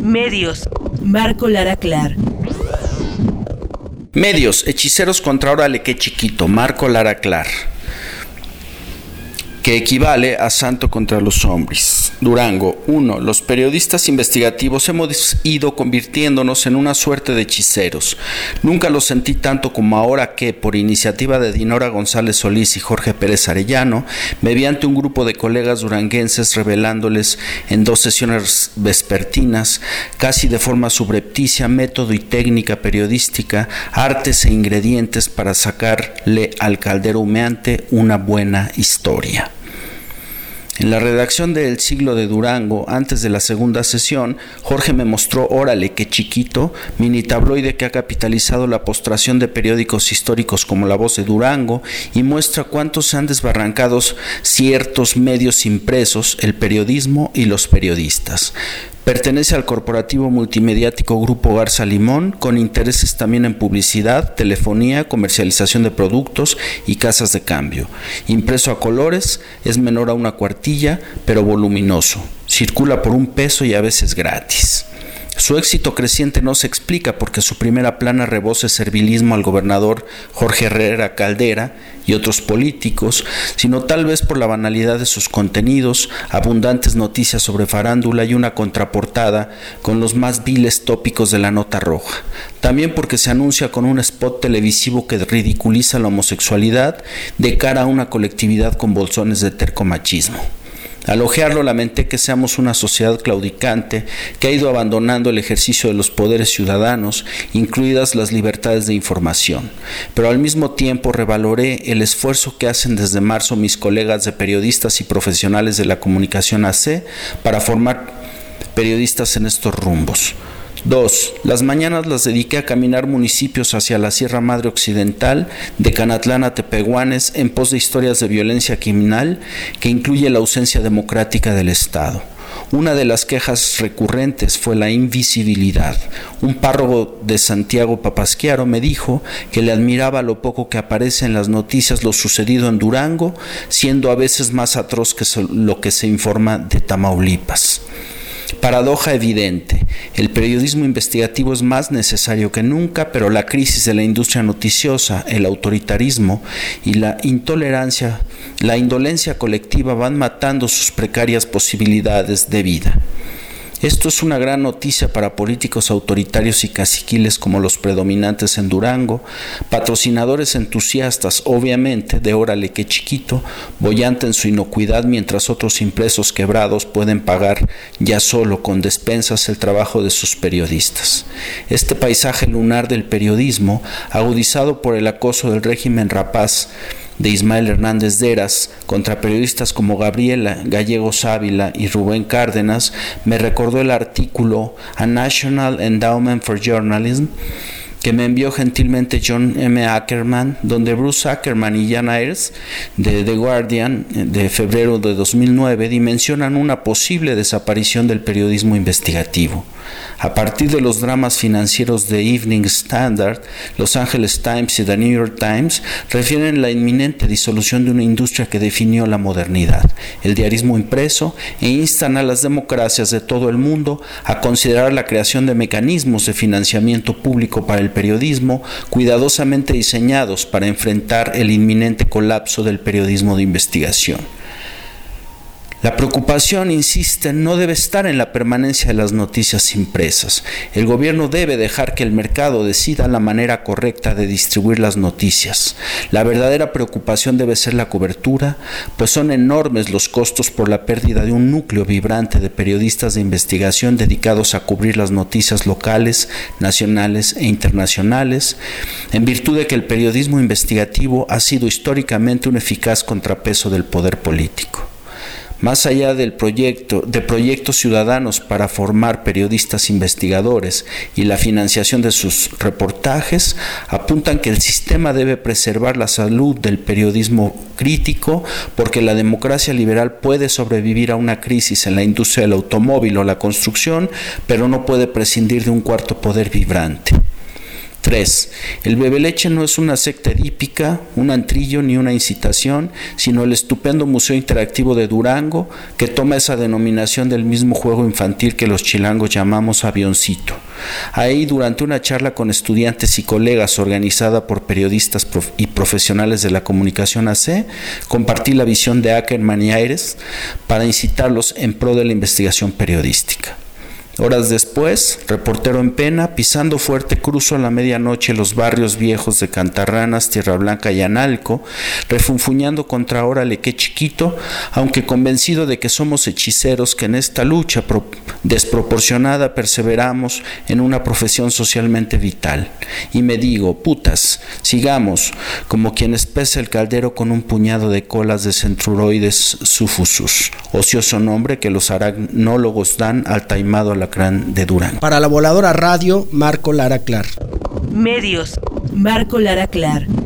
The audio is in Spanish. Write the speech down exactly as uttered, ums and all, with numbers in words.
Medios. Marco Lara Clar. Medios. Hechiceros contra Órale qué chiquito. Marco Lara Clar. Que equivale a Santo contra los hombres. Durango. uno. Los periodistas investigativos hemos ido convirtiéndonos en una suerte de hechiceros. Nunca lo sentí tanto como ahora que, por iniciativa de Dinora González Solís y Jorge Pérez Arellano, mediante un grupo de colegas duranguenses revelándoles en dos sesiones vespertinas, casi de forma subrepticia, método y técnica periodística, artes e ingredientes para sacarle al caldero humeante una buena historia. En la redacción de El Siglo de Durango, antes de la segunda sesión, Jorge me mostró Órale qué chiquito, mini tabloide que ha capitalizado la postración de periódicos históricos como La Voz de Durango y muestra cuántos se han desbarrancado ciertos medios impresos, el periodismo y los periodistas. Pertenece al corporativo multimediático Grupo Garza Limón, con intereses también en publicidad, telefonía, comercialización de productos y casas de cambio. Impreso a colores, es menor a una cuartilla, pero voluminoso. Circula por un peso y a veces gratis. Su éxito creciente no se explica porque su primera plana rebosa servilismo al gobernador Jorge Herrera Caldera y otros políticos, sino tal vez por la banalidad de sus contenidos, abundantes noticias sobre farándula y una contraportada con los más viles tópicos de la nota roja. También porque se anuncia con un spot televisivo que ridiculiza la homosexualidad de cara a una colectividad con bolsones de tercomachismo. Al ojearlo lamenté que seamos una sociedad claudicante que ha ido abandonando el ejercicio de los poderes ciudadanos, incluidas las libertades de información. Pero al mismo tiempo revaloré el esfuerzo que hacen desde marzo mis colegas de periodistas y profesionales de la comunicación A C para formar periodistas en estos rumbos. dos. Las mañanas las dediqué a caminar municipios hacia la Sierra Madre Occidental, de Canatlán a Tepehuanes, en pos de historias de violencia criminal que incluye la ausencia democrática del Estado. Una de las quejas recurrentes fue la invisibilidad. Un párroco de Santiago Papasquiaro me dijo que le admiraba lo poco que aparece en las noticias lo sucedido en Durango, siendo a veces más atroz que lo que se informa de Tamaulipas. Paradoja evidente, el periodismo investigativo es más necesario que nunca, pero la crisis de la industria noticiosa, el autoritarismo y la intolerancia, la indolencia colectiva van matando sus precarias posibilidades de vida. Esto es una gran noticia para políticos autoritarios y caciquiles como los predominantes en Durango, patrocinadores entusiastas, obviamente, de Órale qué chiquito, boyante en su inocuidad mientras otros impresos quebrados pueden pagar ya solo con despensas el trabajo de sus periodistas. Este paisaje lunar del periodismo, agudizado por el acoso del régimen rapaz de Ismael Hernández Deras contra periodistas como Gabriela Gallegos Ávila y Rubén Cárdenas, me recordó el artículo A National Endowment for Journalism que me envió gentilmente John M. Ackerman, donde Bruce Ackerman y Jan Ayers, de The Guardian, de febrero de dos mil nueve, dimensionan una posible desaparición del periodismo investigativo. A partir de los dramas financieros de Evening Standard, Los Angeles Times y The New York Times, refieren la inminente disolución de una industria que definió la modernidad, el diarismo impreso, e instan a las democracias de todo el mundo a considerar la creación de mecanismos de financiamiento público para el periodismo, cuidadosamente diseñados para enfrentar el inminente colapso del periodismo de investigación. La preocupación, insiste, no debe estar en la permanencia de las noticias impresas. El gobierno debe dejar que el mercado decida la manera correcta de distribuir las noticias. La verdadera preocupación debe ser la cobertura, pues son enormes los costos por la pérdida de un núcleo vibrante de periodistas de investigación dedicados a cubrir las noticias locales, nacionales e internacionales, en virtud de que el periodismo investigativo ha sido históricamente un eficaz contrapeso del poder político. Más allá del proyecto, de proyectos ciudadanos para formar periodistas investigadores y la financiación de sus reportajes, apuntan que el sistema debe preservar la salud del periodismo crítico, porque la democracia liberal puede sobrevivir a una crisis en la industria del automóvil o la construcción, pero no puede prescindir de un cuarto poder vibrante. tres. El Bebeleche no es una secta edípica, un antrillo ni una incitación, sino el estupendo Museo Interactivo de Durango, que toma esa denominación del mismo juego infantil que los chilangos llamamos avioncito. Ahí, durante una charla con estudiantes y colegas organizada por periodistas y profesionales de la comunicación A C, compartí la visión de Ackerman y Ayres para incitarlos en pro de la investigación periodística. Horas después, reportero en pena, pisando fuerte, cruzo a la medianoche los barrios viejos de Cantarranas, Tierra Blanca y Analco, refunfuñando contra Órale qué chiquito, aunque convencido de que somos hechiceros que en esta lucha pro- desproporcionada perseveramos en una profesión socialmente vital. Y me digo, putas, sigamos, como quienes pesa el caldero con un puñado de colas de Centruroides suffusus, ocioso nombre que los aracnólogos dan al taimado a la de Durango. Para la Voladora Radio, Marco Lara Clar. Medios, Marco Lara Clar.